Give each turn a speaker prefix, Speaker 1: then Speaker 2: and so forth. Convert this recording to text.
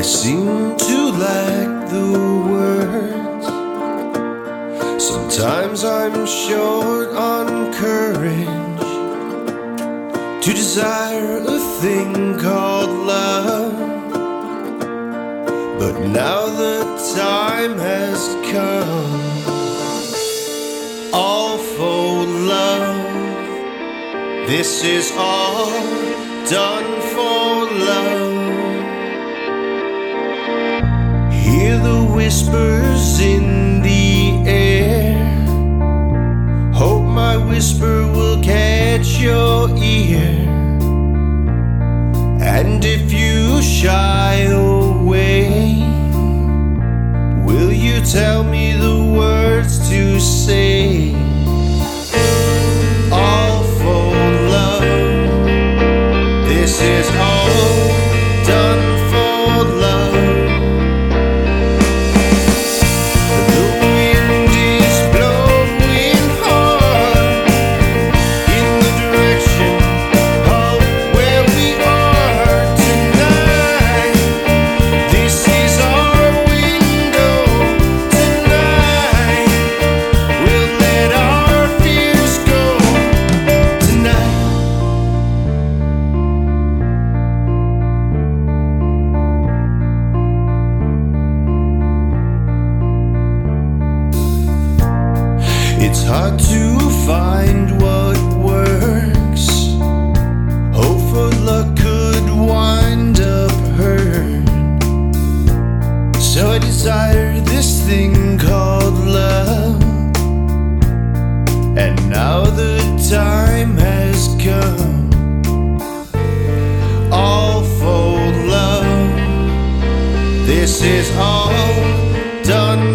Speaker 1: seem to lack the words. Sometimes I'm short on courage to desire a thing called love. But now the time has come, all for love. This is all done for love. Hear the whispers in the air. Hope my whisper will catch your ear. And if you shy away, will you tell me the words to say? All for love. This is all done for love. It's hard to find what works. Hope for luck could wind up hurt. So I desire this thing called love. And now the time has come, all for love. This is all done